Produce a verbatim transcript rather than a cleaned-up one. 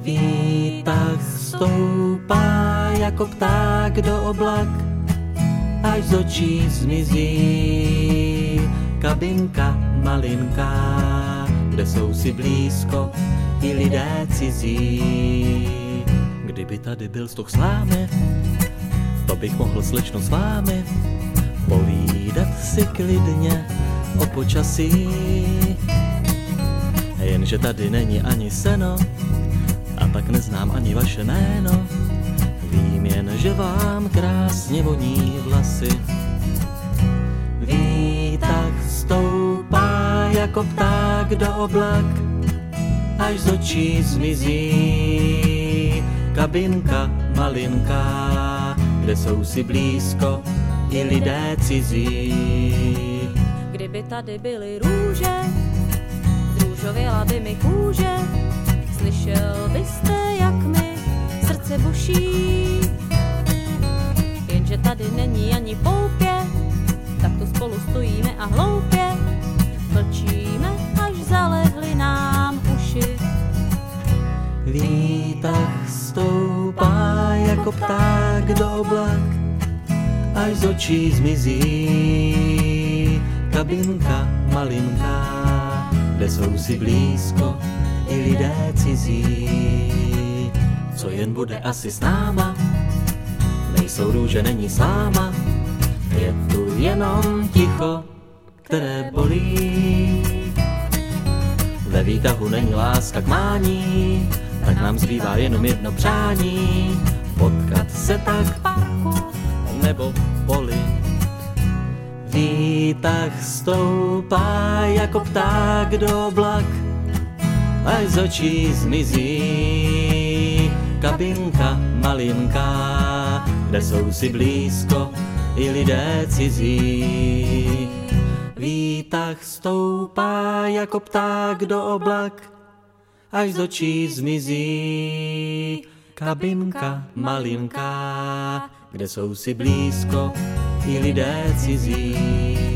Výtah stoupá jako pták do oblak, až z očí zmizí kabinka malinká, kde jsou si blízko i lidé cizí. Kdyby tady byl stoch slámy, to bych mohl, slečno, s vámi povídat si klidně o počasí. Jenže tady není ani seno, a tak neznám ani vaše jméno. Vím jen, že vám krásně voní vlasy. Výtah stoupá jako pták do oblak, až z očí zmizí kabinka malinká, kde jsou si blízko i lidé cizí. Kdyby tady byly růže, zrůžověla by mi kůže, slyšel byste, jak mi srdce buší. Jenže tady není ani poupě, tak tu spolu stojíme a hloupě mlčíme, až zalehly nám uši. Výtah stoupá jako pták do oblak, až z očí zmizí kabinka malinká, kde jsou si blízko i lidé cizí. Co jen bude asi s náma, nejsou růže, není sláma, je tu jenom ticho, které bolí. Ve výtahu není láska k mání, tak nám zbývá jenom jedno přání, potkat se tak v parku nebo poli. Výtah stoupá jako pták do oblak, až z očí zmizí kabinka malinká, kde jsou si blízko i lidé cizí. Výtah stoupá jako pták do oblak, až z očí zmizí kabinka malinká, kde jsou si blízko i lidé cizí.